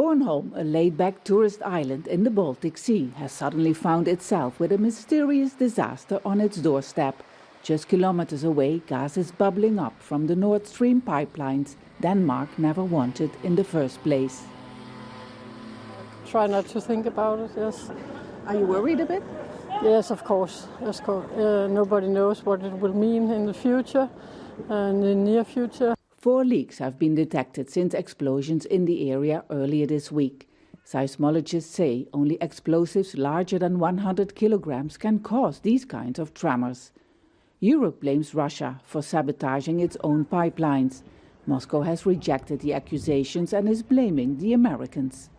Bornholm, a laid-back tourist island in the Baltic Sea, has suddenly found itself with a mysterious disaster on its doorstep. Just kilometers away, gas is bubbling up from the Nord Stream pipelines Denmark never wanted in the first place. Try not to think about it, yes. Are you worried a bit? Yes, of course. Nobody knows what it will mean in the future, in the near future. 4 leaks have been detected since explosions in the area earlier this week. Seismologists say only explosives larger than 100 kilograms can cause these kinds of tremors. Europe blames Russia for sabotaging its own pipelines. Moscow has rejected the accusations and is blaming the Americans.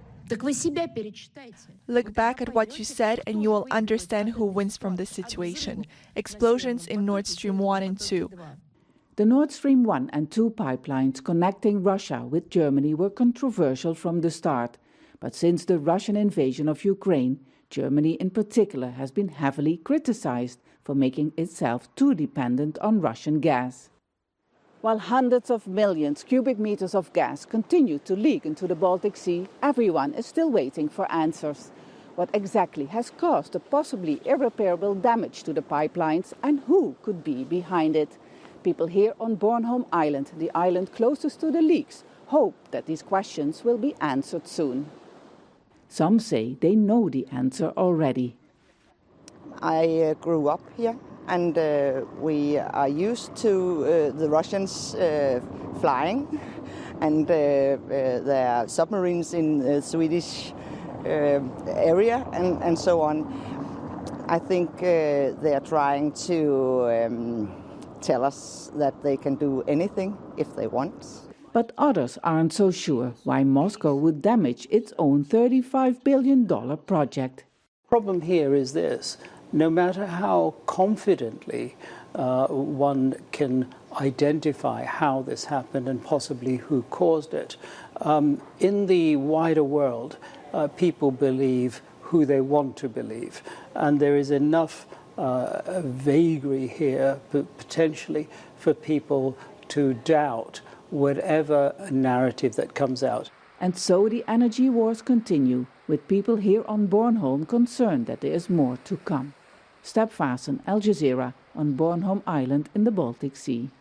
Look back at what you said and you will understand who wins from this situation. Explosions in Nord Stream 1 and 2. The Nord Stream 1 and 2 pipelines connecting Russia with Germany were controversial from the start. But since the Russian invasion of Ukraine, Germany in particular has been heavily criticized for making itself too dependent on Russian gas. While hundreds of millions cubic meters of gas continue to leak into the Baltic Sea, everyone is still waiting for answers. What exactly has caused the possibly irreparable damage to the pipelines and who could be behind it? People here on Bornholm Island, the island closest to the leaks, hope that these questions will be answered soon. Some say they know the answer already. I grew up here and we are used to the Russians flying and their submarines in the Swedish area and so on. I think they are trying to tell us that they can do anything if they want. But others aren't so sure why Moscow would damage its own $35 billion project. The problem here is this: no matter how confidently one can identify how this happened and possibly who caused it, in the wider world, people believe who they want to believe. And there is enough vagary here, potentially, for people to doubt whatever narrative that comes out. And so the energy wars continue, with people here on Bornholm concerned that there is more to come. Step Vassen, Al Jazeera, on Bornholm Island in the Baltic Sea.